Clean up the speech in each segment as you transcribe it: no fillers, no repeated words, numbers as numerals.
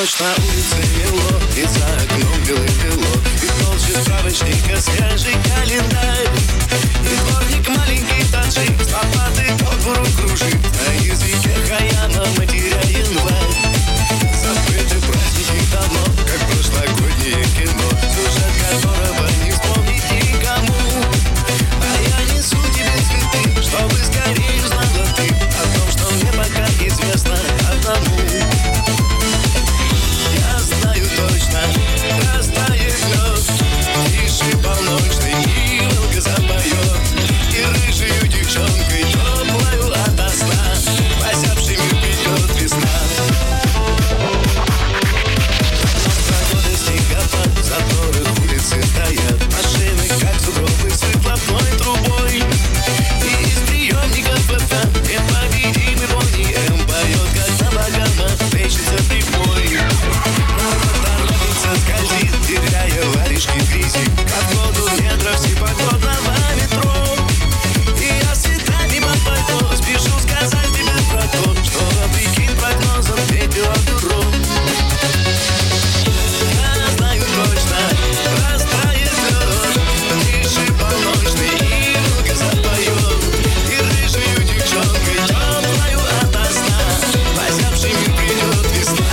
ночь на улице мело, и за окном белый бело, и толще справочника свежий календарь. И дворник маленький таджик с лопатой по двору кружит, на языке Хаяма матеря январь. Забыты праздники давно, как прошлогоднее кино, сюжет которого не вспомнить никому. А я несу тебе цветы, чтобы скорее узнала ты о том, что мне пока известно одному. Я знаю точно, растает лед, тише полночный, и волк запоет, и рыжею девчонкой теплою ото сна озябший мир придет весна. Погода снегопад, в заторах улицы стоят машины, как сугробы с выхлопной трубой. И из приемников ФМ непобедимый Бонни М поет, когда богама плещется прибой. Народ торопится, скользит, теряя варежки в грязи, как воду метров всепогодного метро. И я цветами под пальто спешу сказать тебе про то, что вопреки прогнозам пепел дуром. Я знаю точно, растает лед, тише полночный, и волк запоет, и рыжею девчонкой теплою ото сна озябший мир придет весна.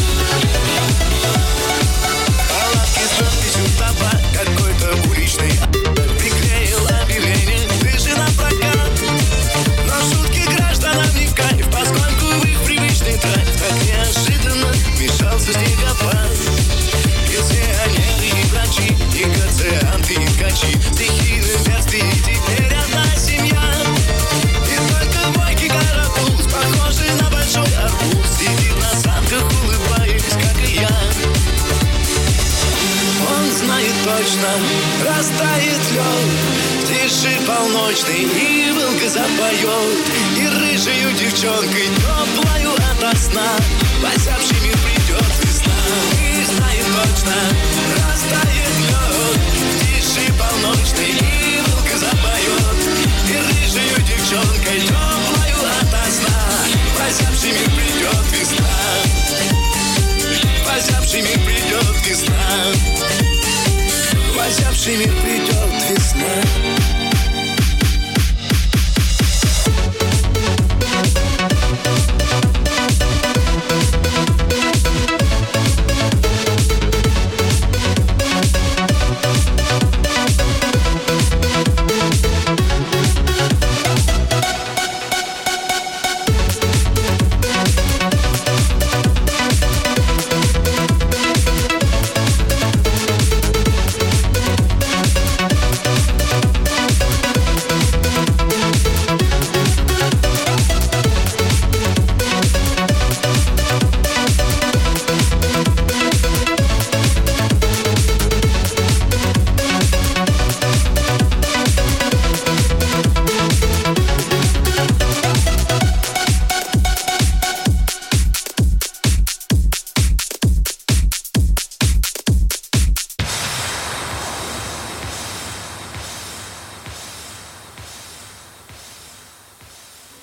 Палатки с надписью «Табак», какой-то уличный приклеил объявление «Лыжи на прокат». Но шутки гражданам не в кайф, поскольку в их привычный драйв так неожиданно вмешался снегопад. Пенсионеры и врачи, негацианты и ткачи, стихийным бедствием теперь одна семья. И только бойкий карапуз, похожий на большой арбуз, сидит на санках, улыбаясь, как и я. Он знает точно, растает лед, тише полночный, и волк запоет, и рыжею девчонкой теплою ото сна озябший мир придет весна. И знает точно, растает лед, тише полночный, и волк запоет, и рыжею девчонкой теплою ото сна озябший мир придет весна. Озябший мир придет весна. Озябший мир